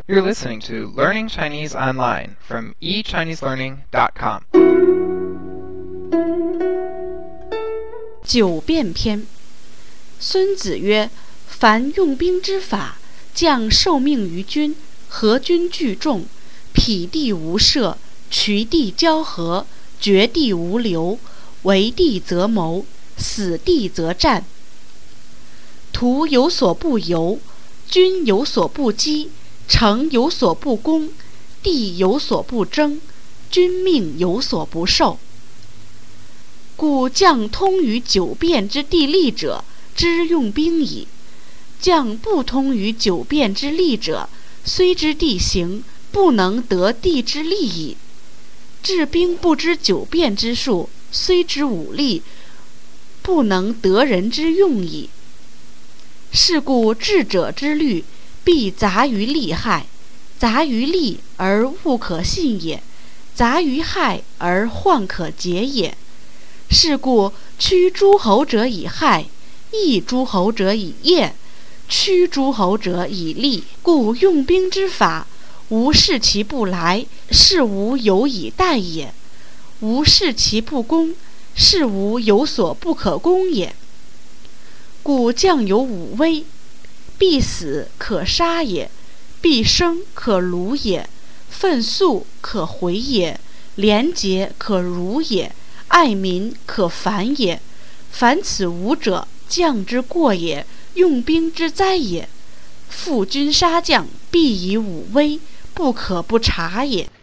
You're listening to Learning Chinese Online from eChineseLearning.com. 九变篇。孙子曰：凡用兵之法，将受命于军，合军聚众，匹地无涉，渠地交合，决地无留，为地则谋，死地则战。徒有所不由，军有所不击，城有所不攻，地有所不争，君命有所不受。故将通于九变之地利者，知用兵矣；将不通于九变之利者，虽知地形，不能得地之利矣。治兵不知九变之术，虽知武力，不能得人之用矣。是故智者之虑，必杂于利害，杂于利而物可信也，杂于害而患可解也。是故驱诸侯者以害，抑诸侯者以业，驱诸侯者以利。故用兵之法，无视其不来，是无有以待也；无视其不攻，是无有所不可攻也。故将有五威：必死可杀也，必生可虏也，愤速可回也，廉洁可辱也，爱民可烦也。凡此五者，将之过也，用兵之灾也。负军杀将，必以五威，不可不察也。